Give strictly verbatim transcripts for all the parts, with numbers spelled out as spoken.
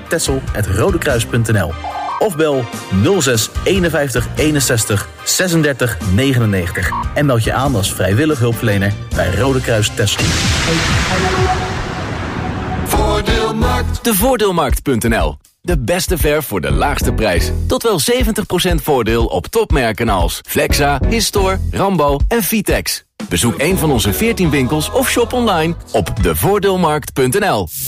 texel apenstaartje rodekruis punt n l of bel nul zes eenenvijftig eenenzestig zesendertig negenennegentig en meld je aan als vrijwillig hulpverlener bij Rode Kruis Texel. Voordeelmarkt. De voordeelmarkt punt n l. De beste verf voor de laagste prijs. Tot wel zeventig procent voordeel op topmerken als Flexa, Histor, Rambo en Vitex. Bezoek een van onze veertien winkels of shop online op de voordeelmarkt punt n l.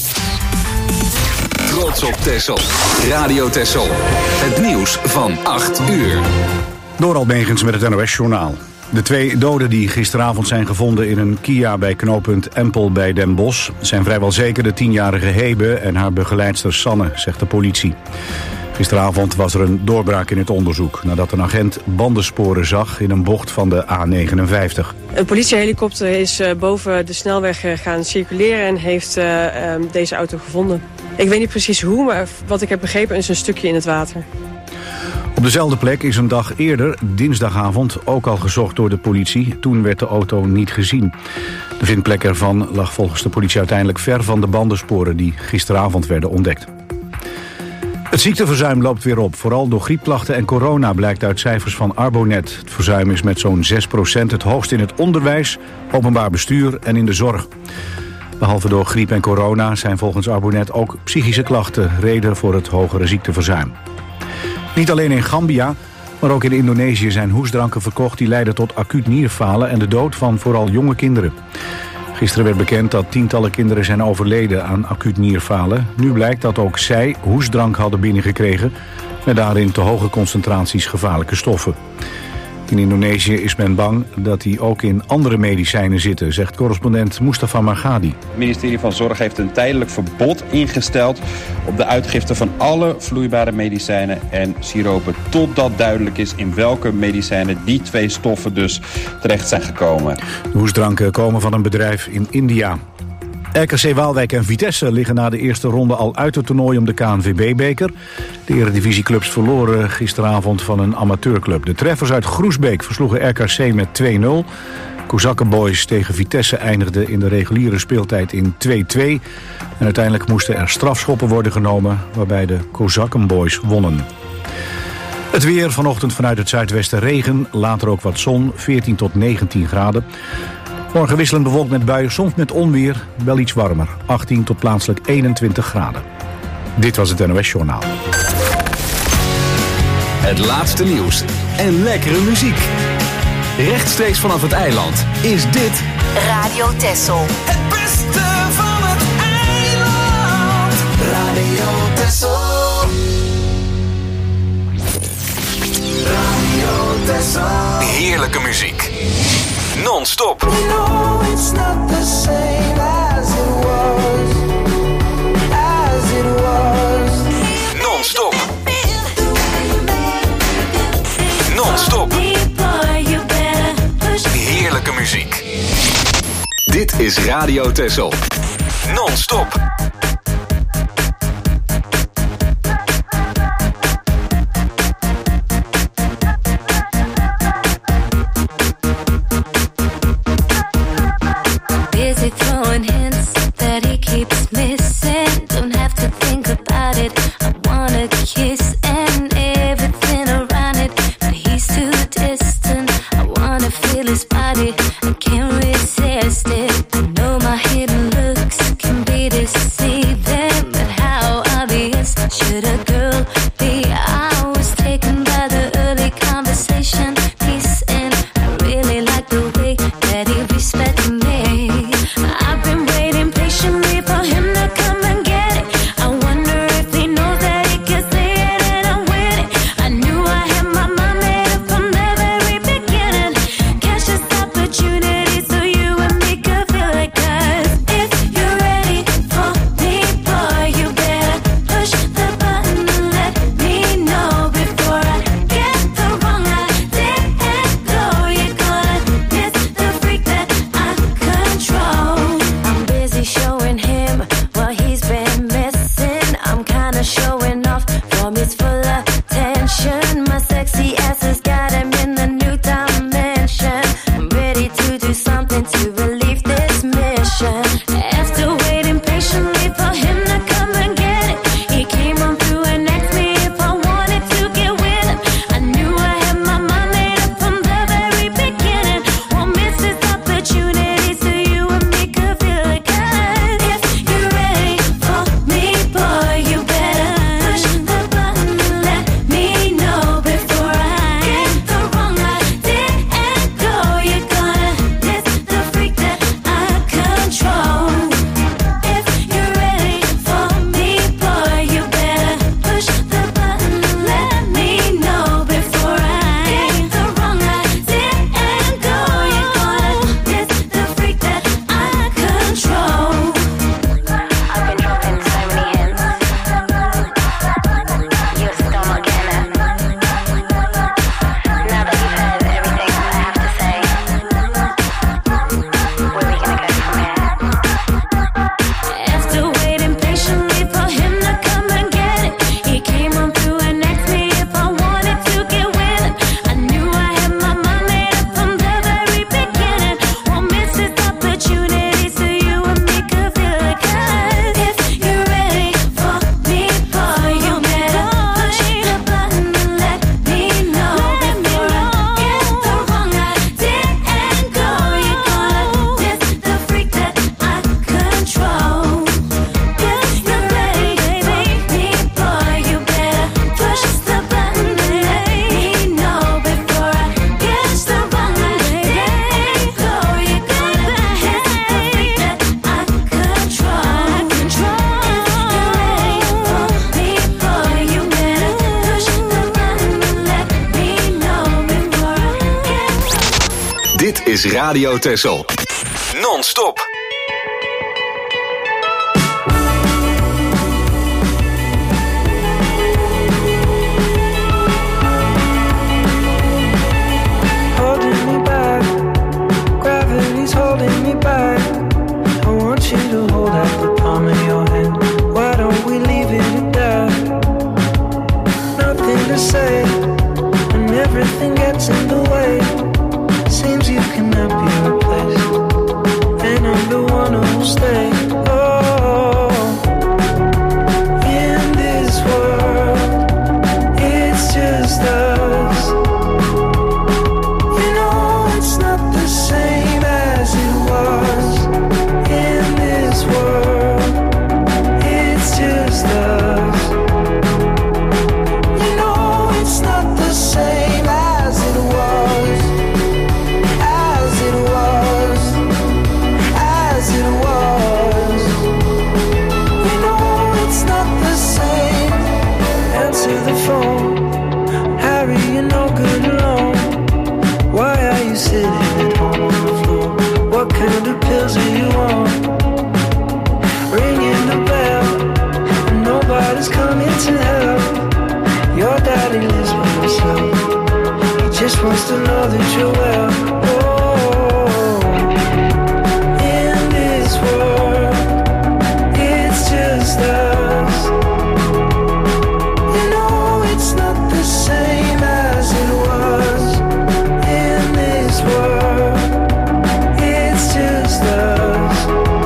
Trots op Texel. Radio Texel. Het nieuws van acht uur. Dorald Megens met het N O S-journaal. De twee doden die gisteravond zijn gevonden in een Kia bij knooppunt Empel bij Den Bosch zijn vrijwel zeker de tienjarige Hebe en haar begeleidster Sanne, zegt de politie. Gisteravond was er een doorbraak in het onderzoek nadat een agent bandensporen zag in een bocht van de A negenenvijftig. Een politiehelikopter is uh, boven de snelweg uh, gaan circuleren en heeft uh, uh, deze auto gevonden. Ik weet niet precies hoe, maar wat ik heb begrepen is een stukje in het water. Op dezelfde plek is een dag eerder, dinsdagavond, ook al gezocht door de politie. Toen werd de auto niet gezien. De vindplek ervan lag volgens de politie uiteindelijk ver van de bandensporen die gisteravond werden ontdekt. Het ziekteverzuim loopt weer op, vooral door griepklachten en corona, blijkt uit cijfers van Arbonet. Het verzuim is met zo'n zes procent het hoogst in het onderwijs, openbaar bestuur en in de zorg. Behalve door griep en corona zijn volgens Arbonet ook psychische klachten reden voor het hogere ziekteverzuim. Niet alleen in Gambia, maar ook in Indonesië zijn hoesdranken verkocht die leiden tot acuut nierfalen en de dood van vooral jonge kinderen. Gisteren werd bekend dat tientallen kinderen zijn overleden aan acuut nierfalen. Nu blijkt dat ook zij hoesdrank hadden binnengekregen met daarin te hoge concentraties gevaarlijke stoffen. In Indonesië is men bang dat die ook in andere medicijnen zitten, zegt correspondent Mustafa Margadi. Het ministerie van Zorg heeft een tijdelijk verbod ingesteld op de uitgifte van alle vloeibare medicijnen en siropen, totdat duidelijk is in welke medicijnen die twee stoffen dus terecht zijn gekomen. De hoesdranken komen van een bedrijf in India. R K C Waalwijk en Vitesse liggen na de eerste ronde al uit het toernooi om de K N V B-beker. De eredivisieclubs verloren gisteravond van een amateurclub. De treffers uit Groesbeek versloegen R K C met twee nul. Kozakkenboys tegen Vitesse eindigden in de reguliere speeltijd in twee twee. En uiteindelijk moesten er strafschoppen worden genomen, waarbij de Kozakkenboys wonnen. Het weer, vanochtend vanuit het zuidwesten regen, later ook wat zon, veertien tot negentien graden. Morgen wisselend bewolkt met buien, soms met onweer, wel iets warmer. achttien tot plaatselijk eenentwintig graden. Dit was het N O S-journaal. Het laatste nieuws en lekkere muziek. Rechtstreeks vanaf het eiland is dit Radio Texel. Het beste van het eiland. Radio Texel. Radio Texel. heerlijke muziek. Non-stop. You know it's not the same as it was, as it was. Non-stop. Non-stop. Heerlijke muziek. Dit is Radio Texel. Non-stop. Busy throwing hints that he keeps missing. Don't have to think about it. I wanna kiss and everything around it, but he's too distant. I wanna feel his body. I can't resist it. I know my hidden looks can be deceiving, but how obvious should a girl be? I was taken by the early conversation piece, and I really like the way that he respects me. I've been waiting patiently for him to come and get it. I wonder if he knows that he can say it and I'm with it. I knew I had my mind made up from the very beginning. Catch this opportunity so you and me could feel it. Cause if you're ready for me, boy, you better push the button and let me know before I get the wrong idea and go. You're gonna miss the freak that I control. I'm busy showing him what he's been missing. I'm kinda showing off from his full attention. My sexy ass has got him in the new dimension. I'm ready to do something to relieve this mission. After waiting patiently for him to come and get it, he came is Radio Texel. Non-stop. Holding me back, gravity's holding me back. I want you to hold out the palm of your hand. Why don't we leave it at that? Nothing to say, and everything gets in the way. Seems you cannot be replaced, and I'm the one who'll stay. Oh, in this world, it's just us. You know it's not the same as it was. In this world, it's just us. You know it's not the same as it was. As it was. As it was. You know it's not the same. Answer the phone. Harry, you're no good alone. Why are you sitting at home on the floor? What kind of pills are you on? Ringing the bell, and nobody's coming to help. Your daddy lives by himself. He just wants to know that you're well. Oh, in this world, it's just us. You know it's not the same as it was. In this world, it's just us.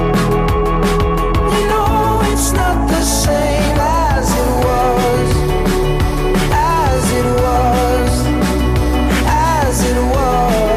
You know it's not the same as it was. As it was. As it was.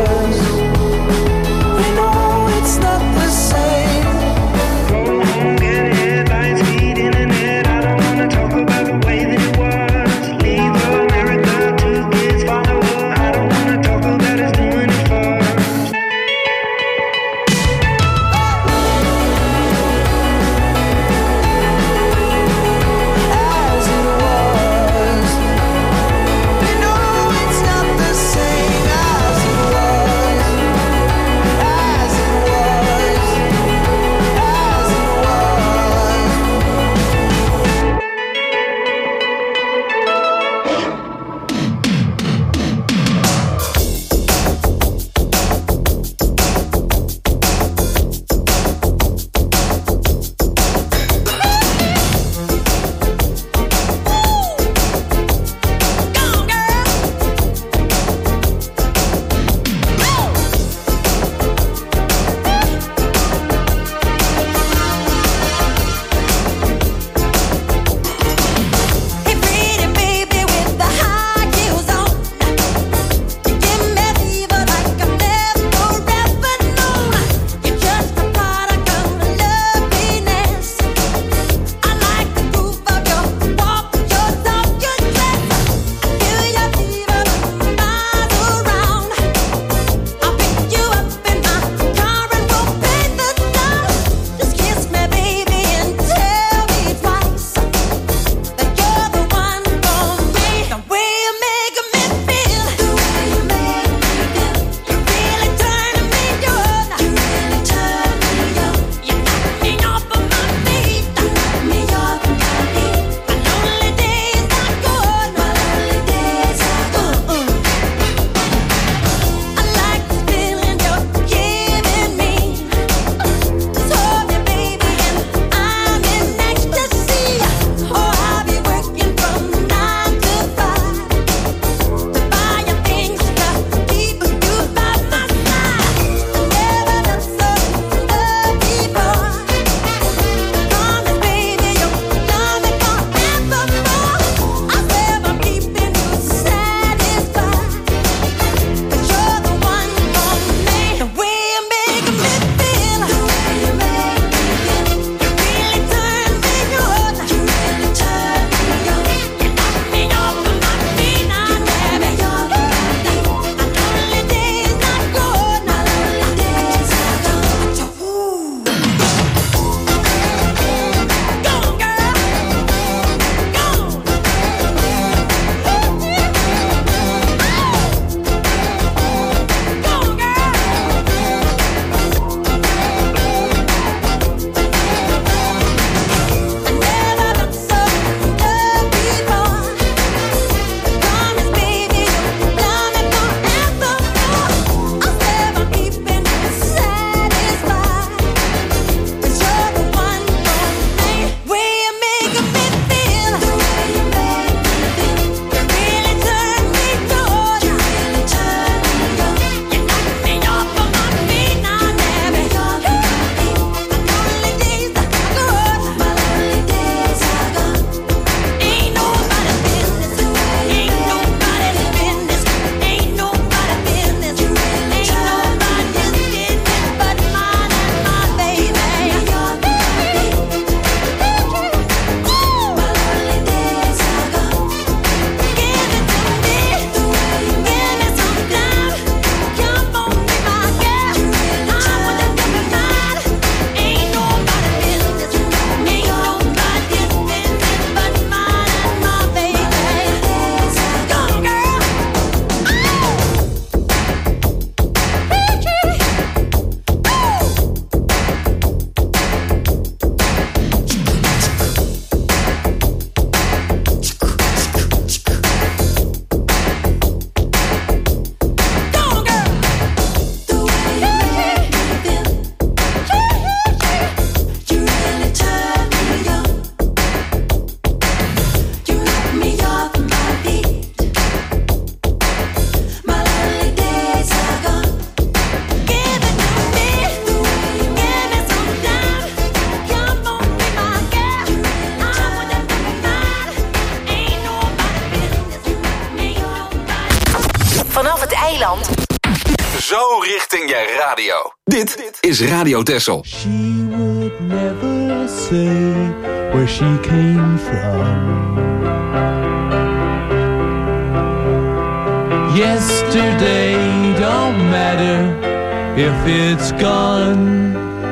vanaf het eiland. Zo richting je radio. Dit is Radio Texel. She would never say where she came from. Yesterday don't matter if it's gone.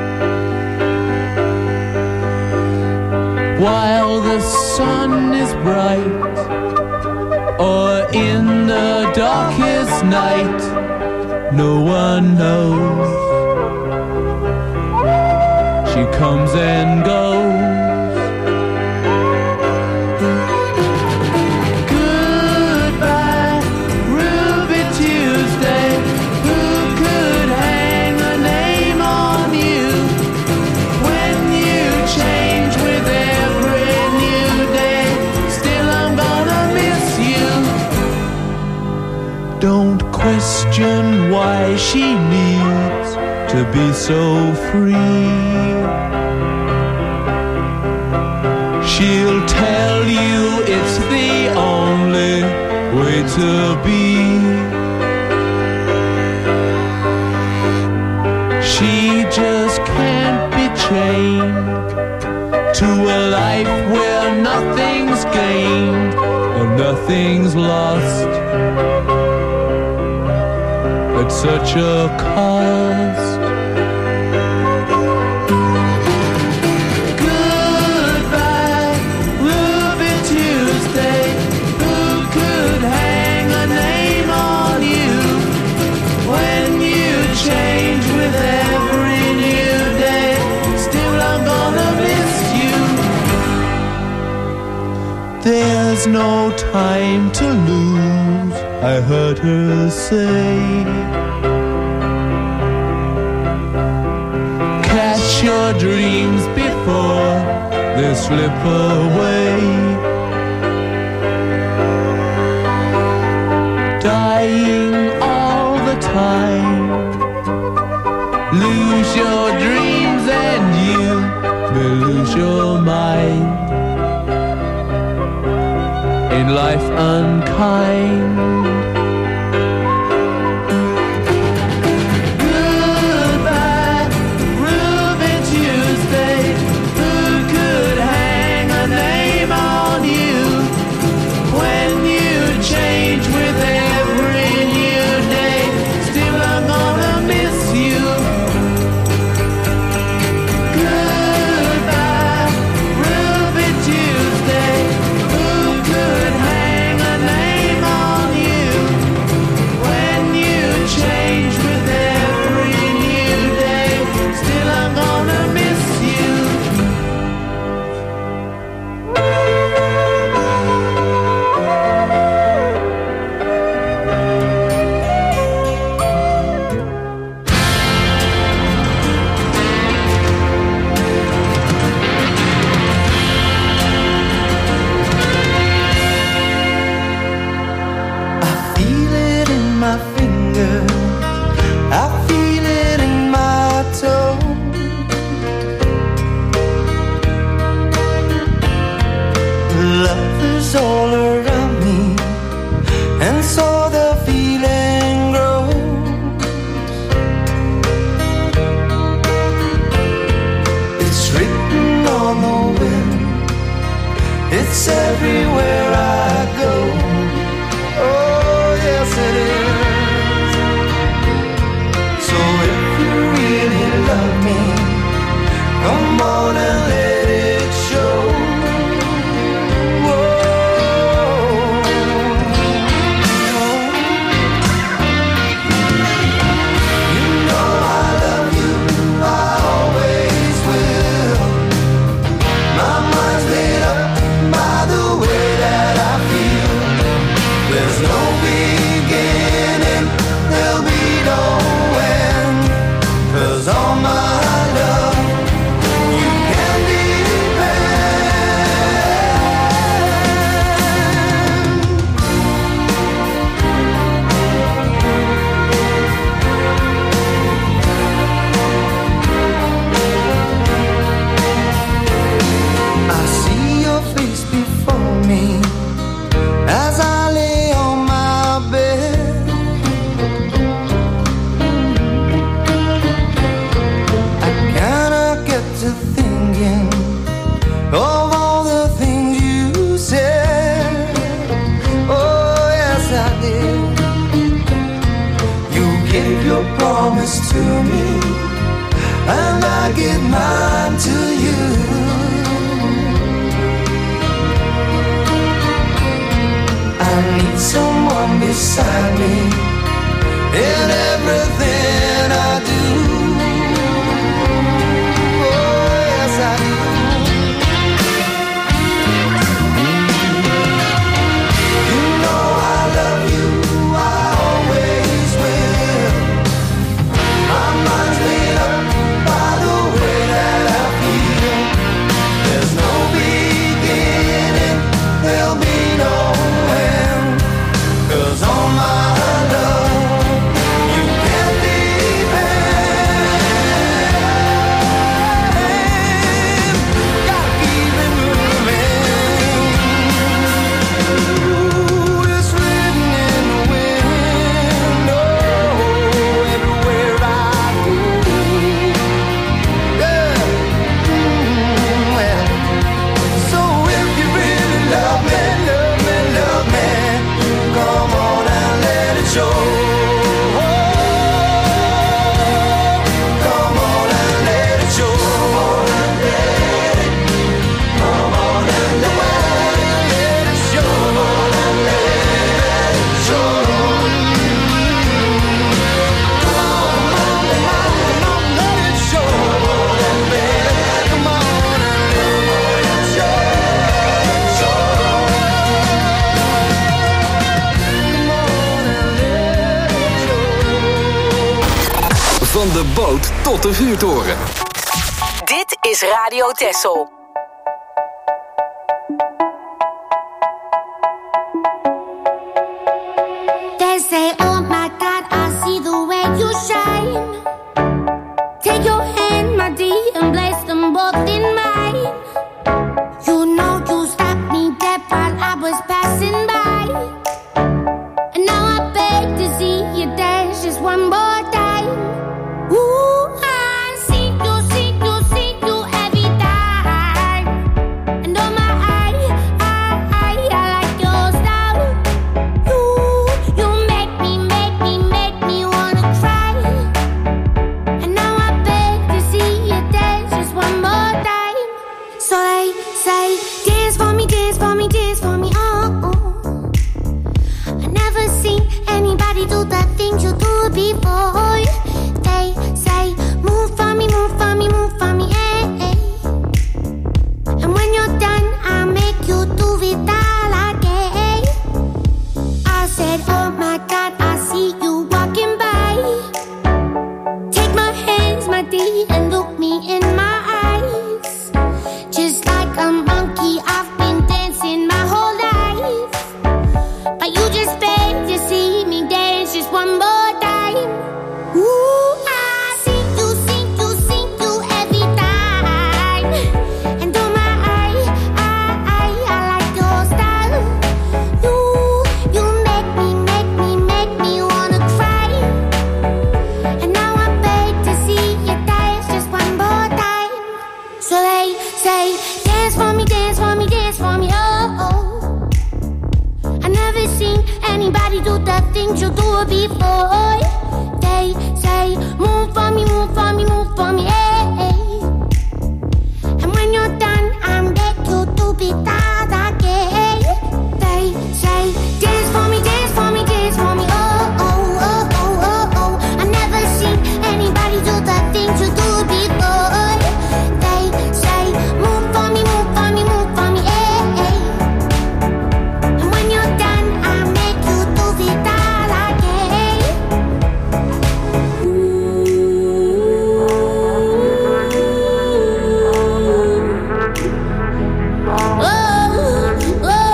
While the sun is bright, or in the darkest night, no one knows. She comes and goes. Goodbye, Ruby Tuesday. Who could hang a name on you when you change with every new day? Still I'm gonna miss you. Don't question why she needs to be so free. She'll tell you it's the only way to be. She just can't be chained to a life where nothing's gained or nothing's lost at such a cost. Goodbye, Ruby Tuesday. Who could hang a name on you when you change with every new day? Still I'm gonna miss you. There's no time to lose, I heard her say. Catch your dreams before they slip away. Dying all the time. Lose your dreams and you will lose your mind. In life unkind. Goodbye, Ruby Tuesday. Who could hang a name on you when you change with every new day? Still I'm gonna miss you. Goodbye, Ruby Tuesday. Who could hang a name on you when you change with every new day? Still I'm gonna miss you. I feel it in my fingers, I feel it in my toes. Love is all around me, and so the feeling grows. It's written on the wind, it's everywhere I go. Oh, yes it is. So if you really love me, come on and let it show. Whoa. I give mine to you. I need someone beside me in everything I do. Oh, yes, I do. You know I love you, I always will. My mind's made up by the way that I feel. There's no beginning, there'll be no end. 'Cause all my love you can depend. Gotta keep it moving. Ooh, it's written in the wind. Oh, everywhere I go. Yeah. Mm, well. So if you really love me, love me, love me, come on and let it show. Come on and let it show. Come on and let it, come on and let it show. Come on and let it show. Come on, come on, let it show. Come on and let it, come on and let it show. Show. Van de boot tot de vuurtoren. Dit is Radio Texel. They say, oh my God, I see the way you shine. Take your hand, my dear, and place them both in mine. You know you stopped me dead while I was passing by. And now I beg to see you dance just one more time. Ooh, I see you, see you, see you every time. And oh my, I, I, I, I like your style. You, you make me, make me, make me wanna cry. And now I beg to see you dance just one more time. So they say, dance for me, dance for me, dance for me, oh, oh. I never seen anybody do the things you do before. They say, move for me, move for me, move for me, eh, eh. And when you're done, I'll make you do it all again. I said, oh my God, I see you walking by. Take my hands, my dear, and look me in my eyes. Just like a monkey, I've been dancing my whole life. But you just beg to see me dance just one more time. Ooh, I see you, see you, see you every time. And oh my, I, I, I, I like your style. You, you make me, make me, make me wanna cry. And now I beg to see you dance just one more time. So they say, dance for me, dance for me, dance for me, oh, oh. I never seen anybody do the things you do before. They say, move for me, move for me, move for me, eh, eh. And when you're done, I'm back you to be that again. They say, dance for me, dance for me, dance for me, oh, oh, oh, oh, oh, oh. I never seen anybody do the things you do before. They say, move for me, move for me, move for me, eh, eh. And when you're done, I'll make you do it all again. Ooh. Oh, oh.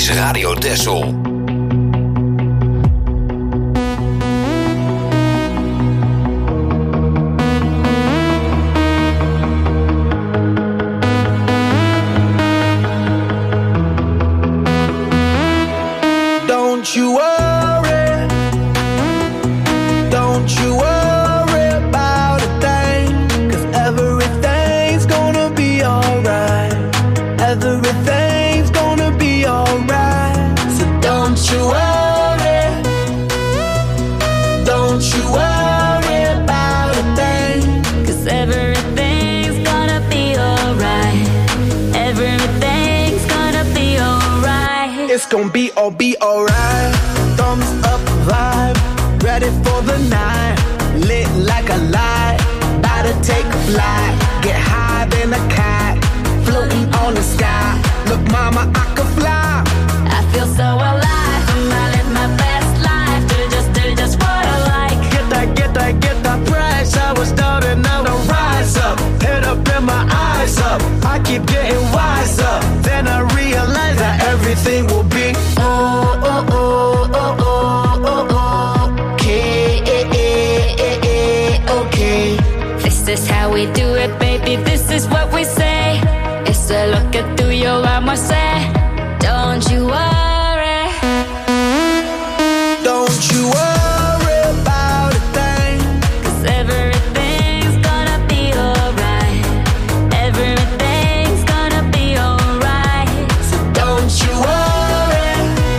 is Radio Texel. Don't you worry, don't you worry about a thing, 'cause everything's gonna be alright, everything's gonna be alright. So don't you worry, don't you worry about a thing, 'cause everything's gonna be alright, everything's gonna be alright. It's gonna be all be alright. Thumbs up vibe, ready for the night, lit like a light, about to take a flight, get high than a cat, floating on the sky. Look mama, I can fly, I feel so alive, I live my best life, do just, do just what I like. Get that, get that, get that price, I was down and now I rise up, head up and my eyes up, I keep getting wiser, then I realize that everything will be oh, oh, oh, oh, oh, oh, oh, okay, okay. This is how we do it, baby, this is what we say. It's a look at through your armor, say, don't you worry, don't you worry about a thing, 'cause everything's gonna be alright, everything's gonna be alright. so don't you worry,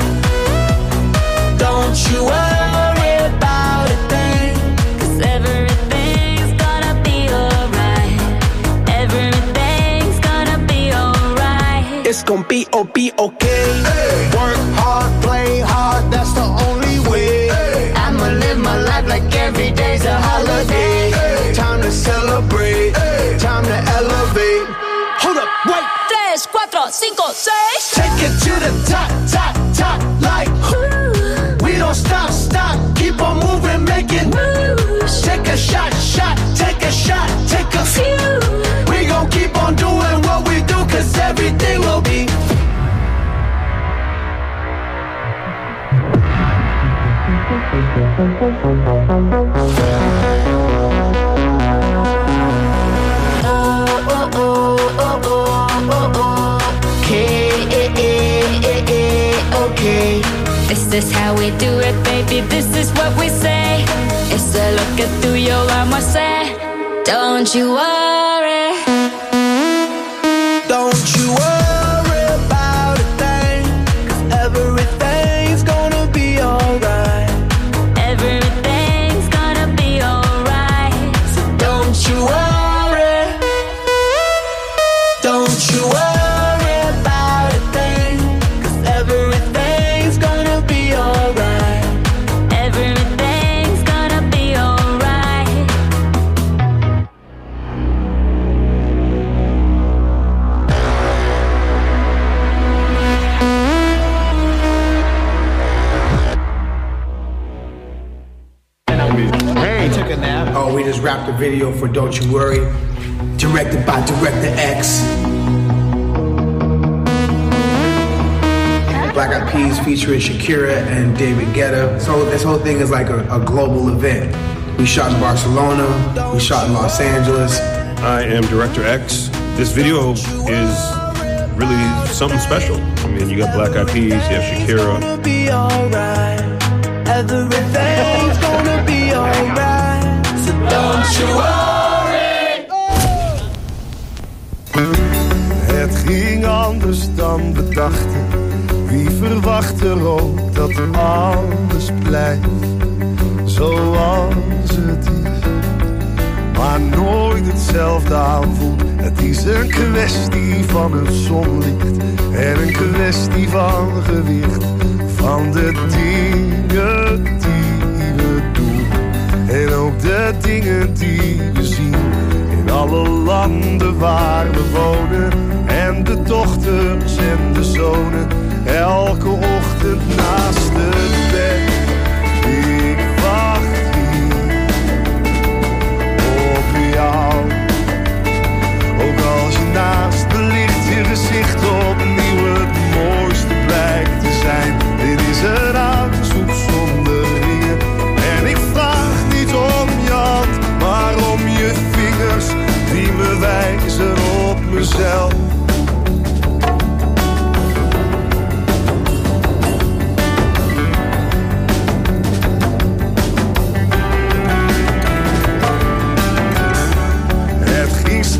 don't you worry about a thing, 'Cause everything's gonna be alright, everything's gonna be alright. it's gonna be oh be okay. Hey. Work hard, play hard, that's the only way. Hey. I'ma live my life like every day's a holiday. Hey. Time to celebrate, hey. Time to elevate. Hold up, wait. Tres, cuatro, cinco, seis. Take it to the top, top, top, like ooh. We don't stop, stop, keep on moving, making moves. Take a shot, shot, take a shot, take a few. We gon' keep on doing what we do, 'cause everything will be. Oh, oh, oh, oh, oh, oh, oh. Okay, okay. This is how we do it, baby, this is what we say. It's a look at through your armor, say, don't you worry, don't you worry about a thing, 'cause everything's gonna be alright, everything's gonna be alright. so don't you worry, don't you worry about a thing, 'cause everything's gonna be alright, everything's gonna be alright. Hey, took a nap. Oh, we just wrapped a video for Don't You Worry, directed by Director X. Black Eyed Peas featuring Shakira and David Guetta. So this whole thing is like a, a global event. We shot in Barcelona, we shot in Los Angeles. I am Director X. This video is really something special. I mean, you got Black Eyed Peas, you have Shakira. Be alright, everything's gonna be alright, so don't you worry. Het ging anders dan we dachten. Wie verwacht er ook dat alles blijft zoals het is, maar nooit hetzelfde aanvoelt. Het is een kwestie van het zonlicht en een kwestie van gewicht, van de dingen die we doen en ook de dingen die we zien in alle landen waar we wonen, en de dochters en de zonen elke ochtend naast het bed. Ik wacht hier op jou, ook als je naast me ligt, je gezicht opnieuw het mooiste blijkt.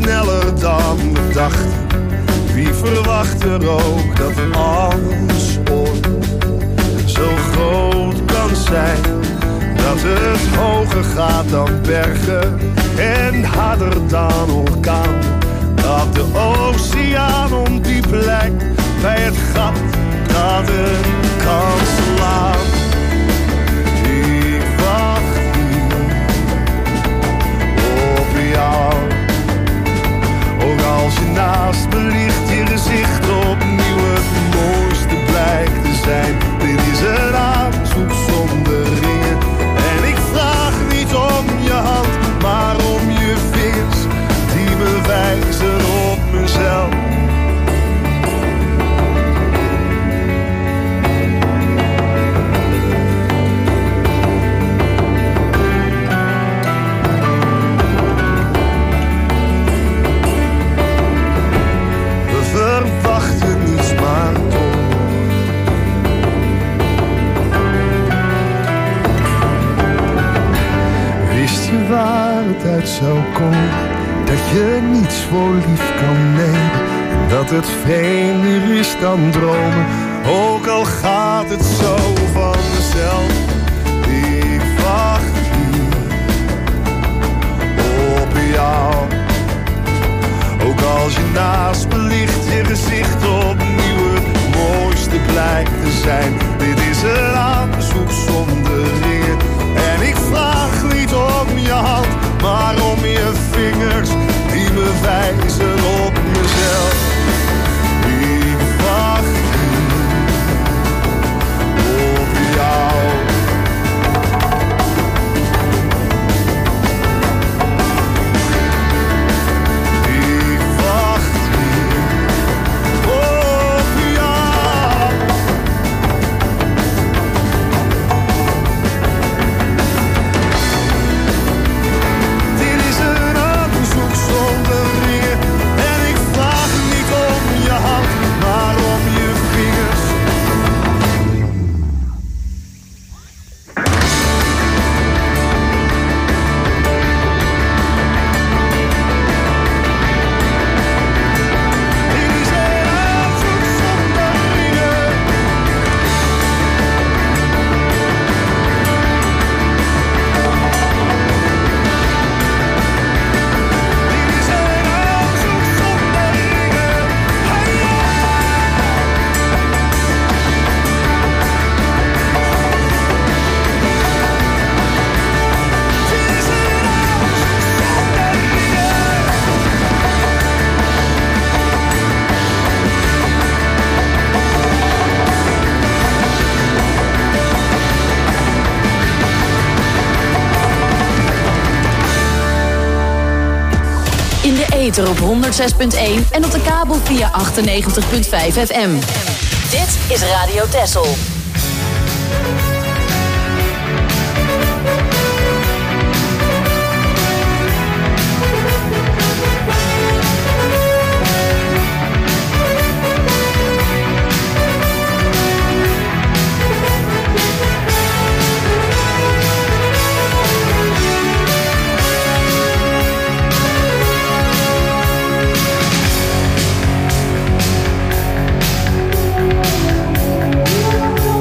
sneller dan we dachten. Wie verwacht er ook dat alles ooit zo groot kan zijn? Dat het hoger gaat dan bergen en harder dan orkaan. Dat de oceaan ondiep lijkt bij het gat dat het kan slaan. Ik wacht hier op jou. Ook als je naast me ligt, je gezicht opnieuw het mooiste blijkt te zijn. Dit is een aanzoek zonder ringen. En ik vraag niet om je hand, maar om je vingers die me wijzen op mezelf. Verwachten niets maar toch. Wist je waar het uit zou komen? Dat je niets voor lief kan nemen. En dat het vreemder is dan dromen. Ook al gaat het zo vanzelf. Ik wacht hier op jou. Ook als je naast me ligt, je gezicht opnieuw het mooiste blijkt te zijn. Dit is een aanzoek zonder ringen. En ik vraag niet om je hand, maar om je vingers die me wijzen op mezelf. Ik wacht op jou. Op honderdzes punt één en op de kabel via achtennegentig punt vijf F M. Dit is Radio Texel. Thank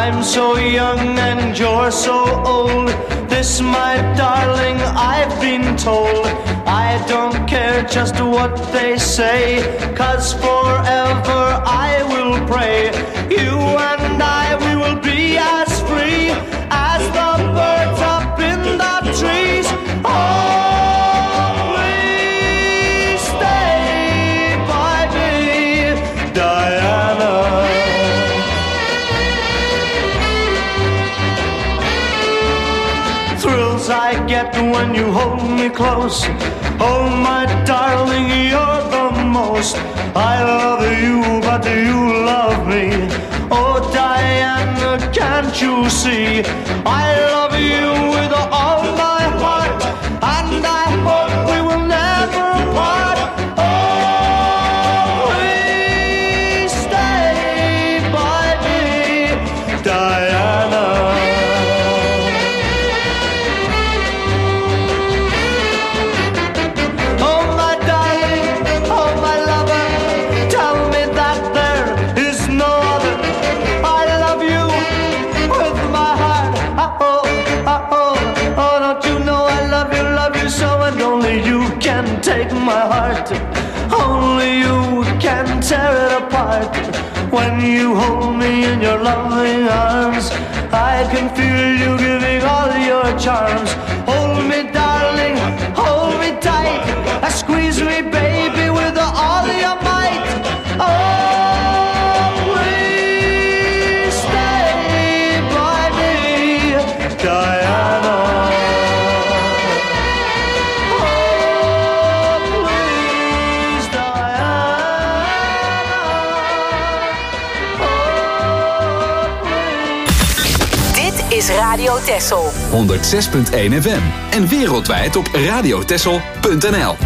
I'm so young and you're so old. This, my darling, I've been told. I don't care just what they say, 'cause forever I will pray. You and I, we will be as free as the birds up in the trees. Oh, please stay by me, Diana. Thrills I get when you hold me close. Oh, my darling, you're the most. I love you, but you love me. Oh, Diana, can't you see? I love you with all my heart, and I hope we will never part. Oh, please stay by me, Diana. Take my heart, only you can tear it apart. When you hold me in your loving arms, I can feel you giving all your charms. Hold me, darling, hold me tight, squeeze me, baby, with all your might. Oh, please stay by me, Diana. Is Radio Texel honderd zes punt één F M en wereldwijd op radiotexel punt n l.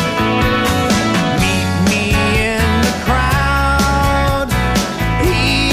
He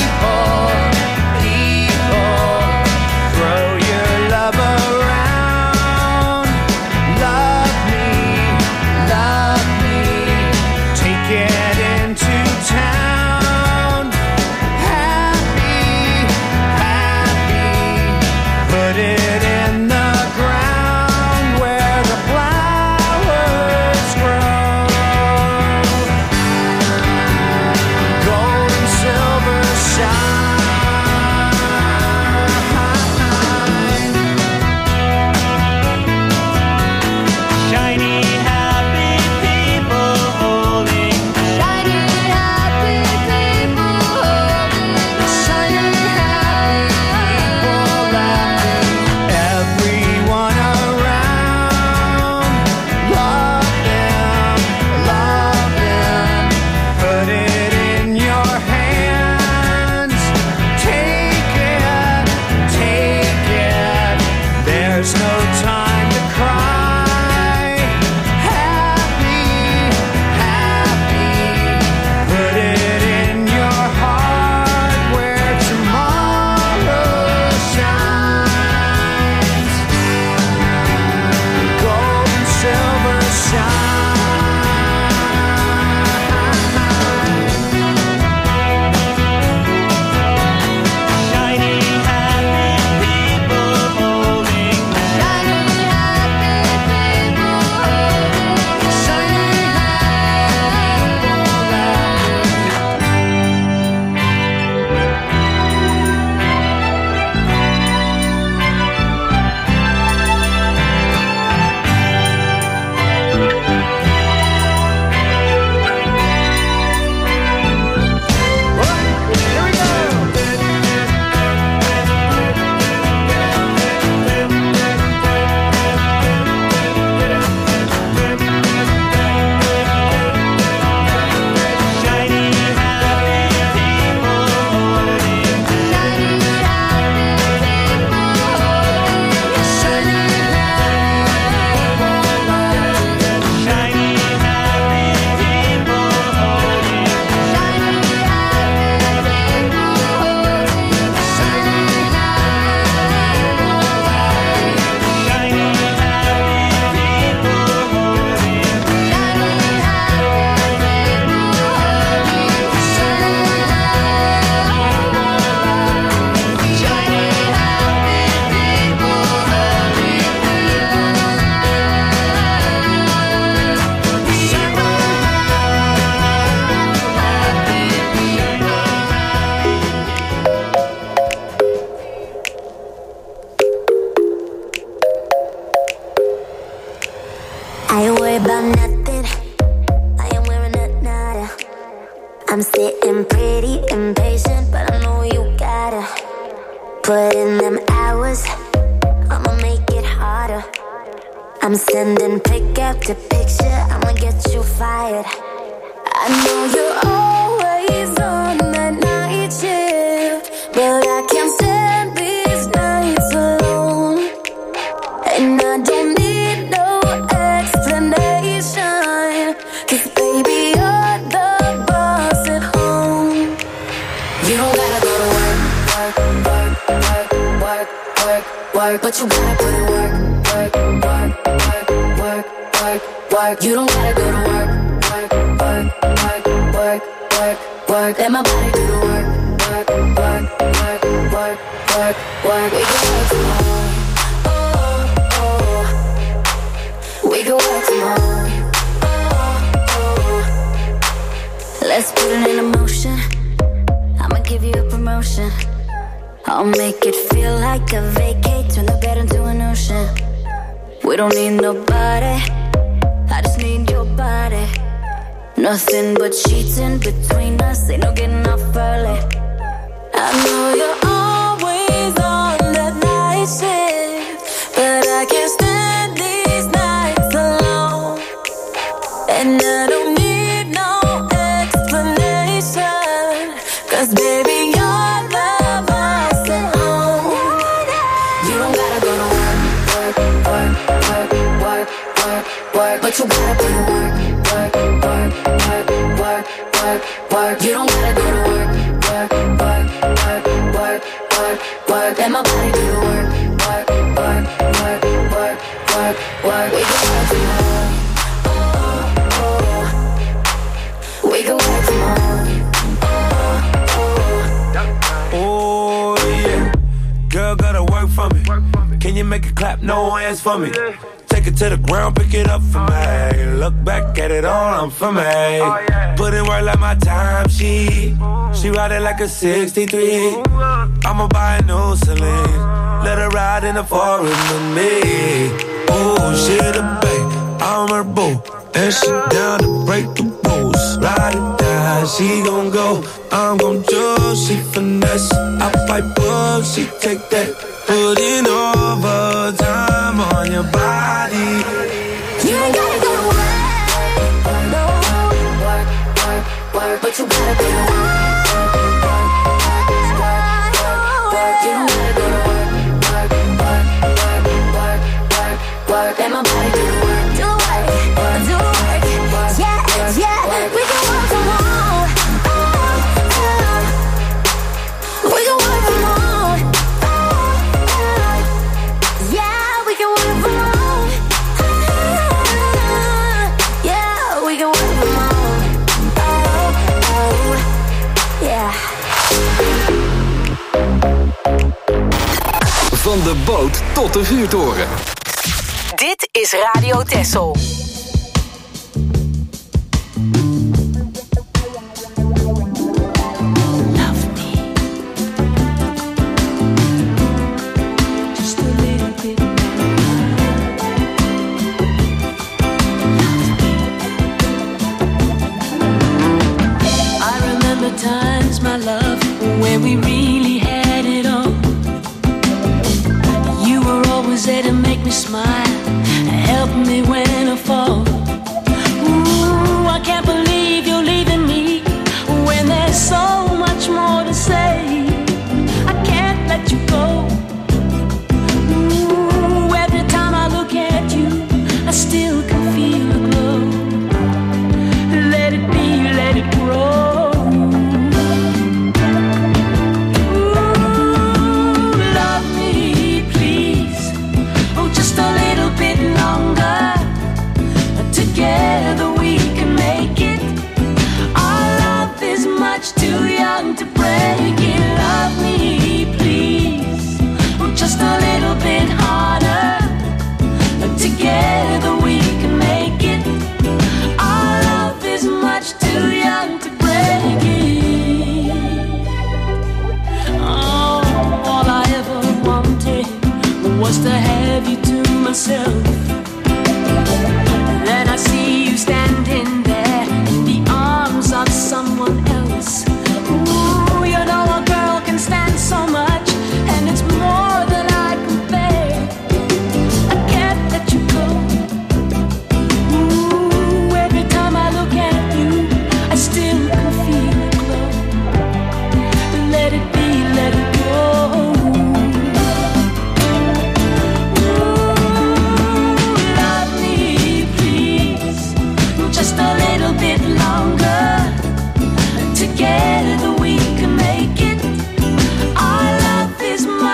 put in them hours, I'ma make it harder. I'm sending pick after picture, I'ma get you fired. I know you're always on that night shift, but I can't stand these nights alone. And I don't need no explanation, 'cause baby you're the boss at home. You don't gotta go to work, work, work, work, work, work, work, but you gotta put in work, work, work, work, work, work, work. You don't gotta go to work, work, work, work, work, work, work. Let my body do the work, work, work, work, work, work, work. We can work tomorrow. Oh, oh. We can work tomorrow. Oh, oh. Let's put it in motion. I'ma give you a promotion. I'll make it feel like a vacate, turn the bed into an ocean. We don't need nobody, I just need your body. Nothing but sheets in between us, ain't no getting off early. I know you're always on that night shift, but I can't stand these nights alone. And I don't need no explanation, 'cause baby you're the boss at home. You don't gotta go to work, work, work, work, work, work, work, but you gotta put in work, work, work, work, work, work, work. You don't gotta go to work, work, work, work, work, work, work. Let my body do the work, work, work, work, work, work, work. We can work tomorrow. Oh, oh. We can work tomorrow. Oh yeah, girl gotta work for me. Can you make it clap? No hands for me. Take it to the ground, pick it up for me. Look back at it all, I'm for me. Put in work like my time, she She ride it like a sixty-three. I'ma buy a new Celine, let her ride in the forest with me. Oh, she the babe, I'm her boo, and she down to break the rules. Ride it down, she gon' go, I'm gon' do, she finesse. I fight book, she take that. Putting overtime on your body. You ain't gotta go to work, no. Work, work, work, but you gotta go to work, work, work, work, work, work. You don't gotta go to work, work, work, work, work, work, work. Let my body do the work, do the work, do the work. Yeah, yeah, we can work from home. Oh, oh. We can work from home. Van de boot tot de vuurtoren. Dit is Radio Texel. Times, my love, where we really had it all. You were always there to make me smile, help me when I fall. Ooh, I can't believe you're leaving me when there's so much more to say. I can't let you go. Ooh, every time I look at you, I still can feel the glow. Let it be, let it grow. Together we can make it. Our love is much too young to break it. Love me, please. Just a little bit harder. Together we can make it. Our love is much too young to break it. Oh, all I ever wanted was to have you to myself. Then I see you standing there in the arms of someone else. Ooh, you know a girl can stand so much, and it's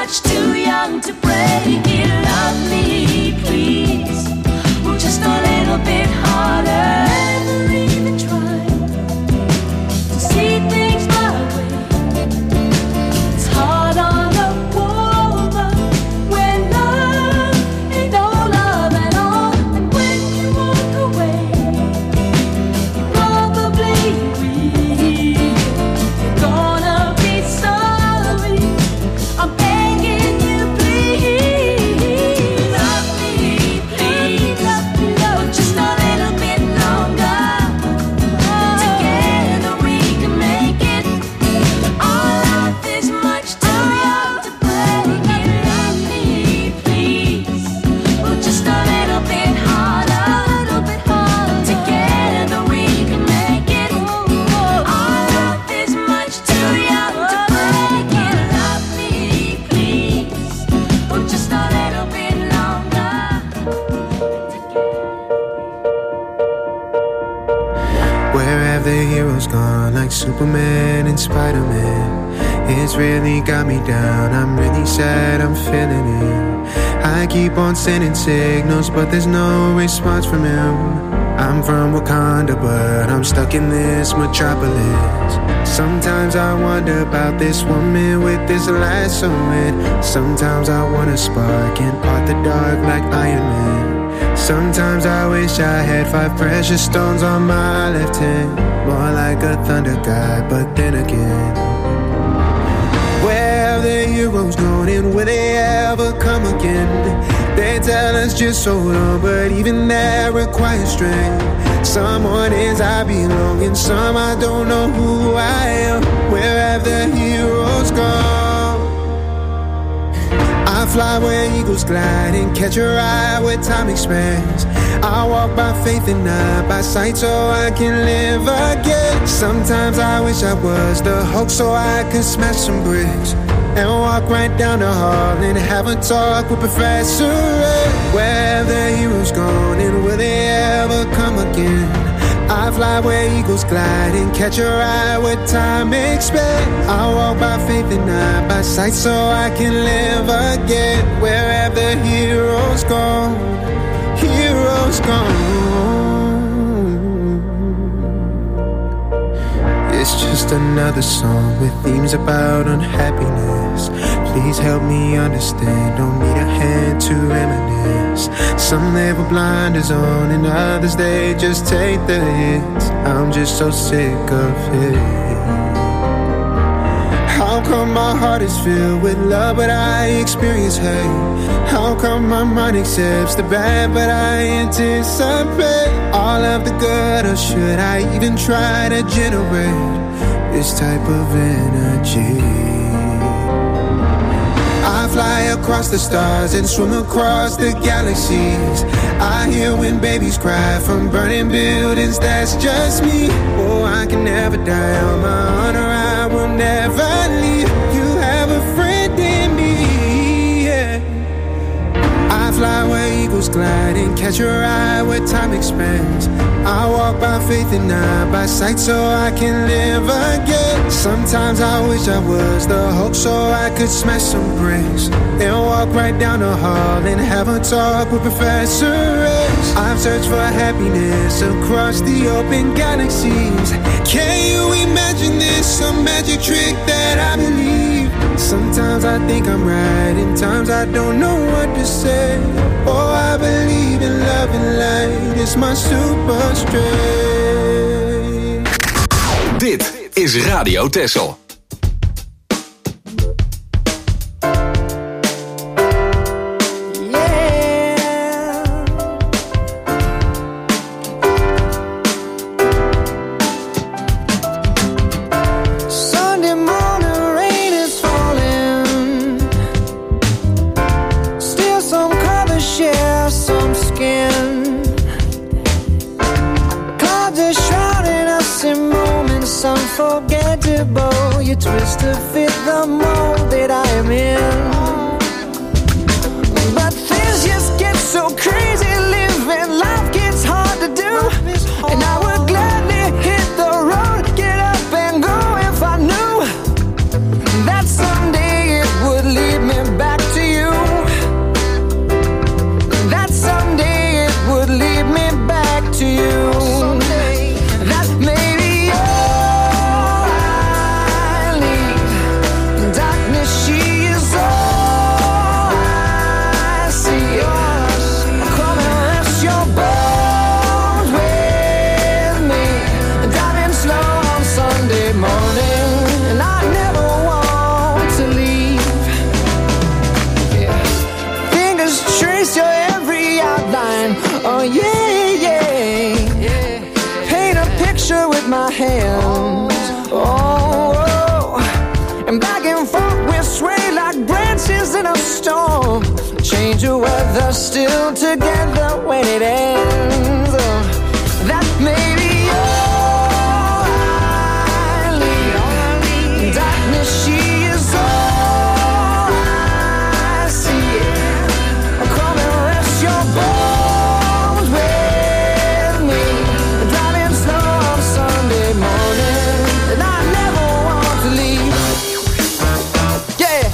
much too young to break it. Love me, please. Well, just a little bit harder. Never even try to see things my way. It's hard on a woman when love ain't no love at all. And when you walk away, you probably will. You're gonna be sorry. I'm begging you, please. Love me, please. Love just a little bit longer. Together we can make it. Our life is much too young to break it. Love me, please. Well, just a little bit harder, little bit harder. Together we can make it. Our life is much too young to break it. Love me, please. Well, just a little bit longer. Where have the heroes gone, like Superman and Spider-Man? It's really got me down, I'm really sad, I'm feeling it. I keep on sending signals, but there's no response from him. I'm from Wakanda, but I'm stuck in this metropolis. Sometimes I wonder about this woman with this lasso, and sometimes I wanna spark and part the dark like Iron Man. Sometimes I wish I had five precious stones on my left hand, more like a thunder god, but then again, where have the heroes gone and will they ever come again? They tell us just hold on, but even that requires strength. Some mornings I belong and some I don't know who I am. Where have the heroes gone? I fly where eagles glide and catch a ride where time expands. I walk by faith and not by sight so I can live again. Sometimes I wish I was the Hulk so I could smash some bricks and walk right down the hall and have a talk with Professor X. Where have the heroes gone and will they ever come again? I fly where eagles glide and catch a ride where time expands. I walk by faith and not by sight so I can live again. Where have the heroes gone? Heroes gone. It's just another song with themes about unhappiness. Please help me understand, don't need a hand to reminisce. Some live with blinders on and others they just take the hits. I'm just so sick of it. How come my heart is filled with love but I experience hate? How come my mind accepts the bad but I anticipate all of the good, or should I even try to generate this type of energy? I fly across the stars and swim across the galaxies. I hear when babies cry from burning buildings, that's just me. Oh, I can never die on my honor, I will never leave. You have a friend in me, yeah. I fly where eagles glide and catch a ride where time expands. I walk by faith and not by sight so I can live again. Sometimes I wish I was the Hulk so I could smash some bricks and walk right down the hall and have a talk with Professor X. I've searched for happiness across the open galaxies. Can you imagine this, some magic trick that I believe? Sometimes I think I'm right and times I don't know what to say. Oh, I believe in love and light, it's my super strength. Dit is Radio Texel. Unforgettable, you twist to fit the mold that I am in. But things just get so crazy, living life gets hard to do. And I would gladly hit the road, get up and go if I knew that someday it would lead me back. breeze in a storm, change of weather, still together when it ends. Oh, that may be all I need. Darkness, she is all I see. Come and rest your bones with me. Driving slow on Sunday morning, and I never want to leave. Yeah.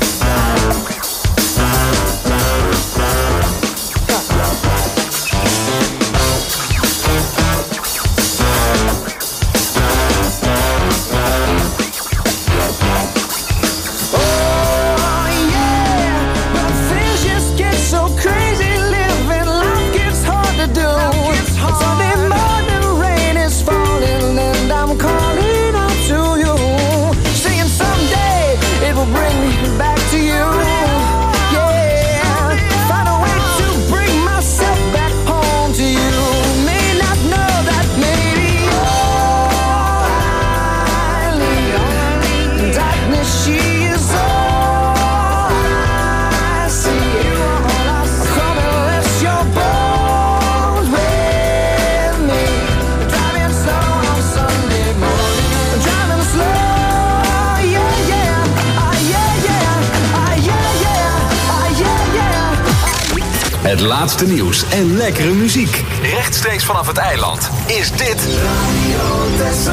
Het laatste nieuws en lekkere muziek. Rechtstreeks vanaf het eiland is dit Radio Texel.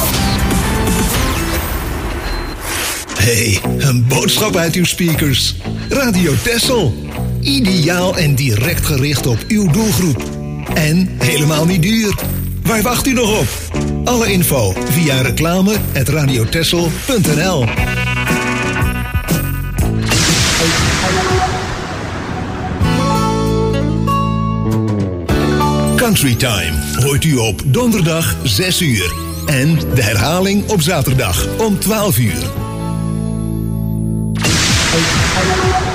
Hey, een boodschap uit uw speakers. Radio Texel. Ideaal en direct gericht op uw doelgroep. En helemaal niet duur. Waar wacht u nog op? Alle info via reclame at radiotexel punt n l. Country Time hoort u op donderdag zes uur. En de herhaling op zaterdag om twaalf uur.